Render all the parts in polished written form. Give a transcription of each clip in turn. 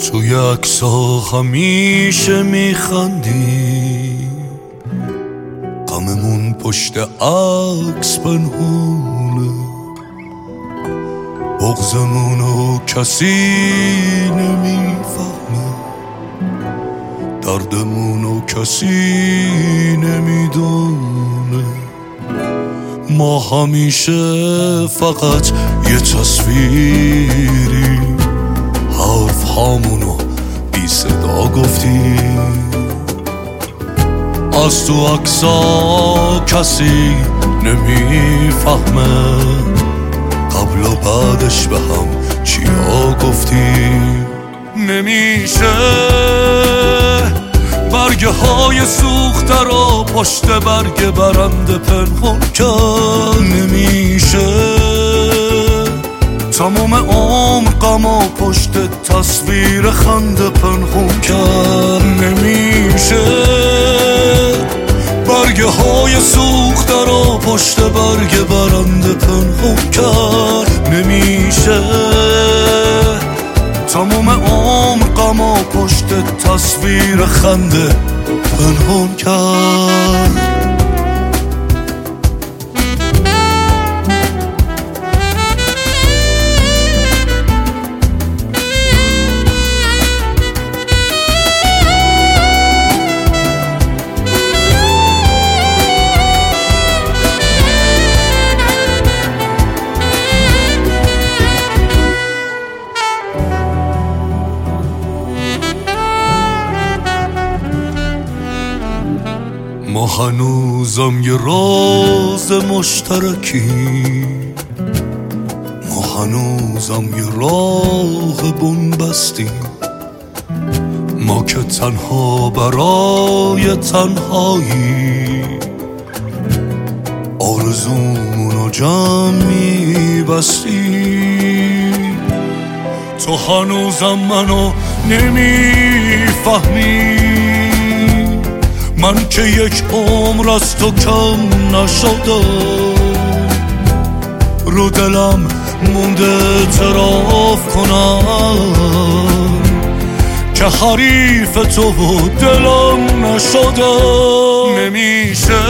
توی عکس‌ها همیشه میخندی، غممون پشت عکس پنهونه، بغضمونو کسی نمیفهمه، دردمونو کسی نمیدونه. ما همیشه فقط یه تصویری، حرف هامونو بی صدا گفتیم. از تو عکسا کسی نمیفهمه، قبل و بعدش به هم چیا گفتیم. نمیشه برگه های سوخته رو پشت برگ برنده پنهان کرد. نمیشه تمام عمر غم و پشت تصویر خنده پنهان کرد. نمیشه برگه های سوخته رو پشت برگ برنده پنهان کرد. نمیشه تمام عمر غم و پشت تصویر خنده پنهان کرد. ما هنوزم یه راز مشترکی، ما هنوزم یه راه بنبستیم. ما که تنها برای تنهایی آرزومونو جمع میبستیم. تو هنوزم منو نمیفهمی، من که یک عمر از تو کم نشدم. رو دلم مونده اعتراف کنم که حریف تو و دلم نشدم. نمیشه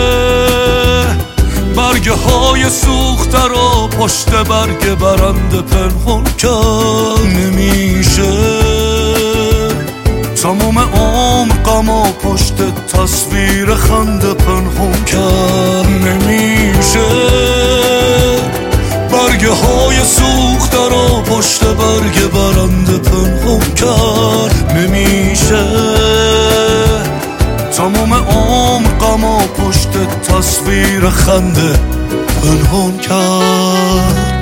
برگه های سوخته رو پشت برگ برنده پنهان کرد. نمیشه تمام عمر غم و پشت تصویر خنده پنهان کرد. نمیشه برگه های سوخته رو پشت برگ برنده پنهان کرد. نمیشه تمام عمر غم و پشت تصویر خنده پنهان کرد.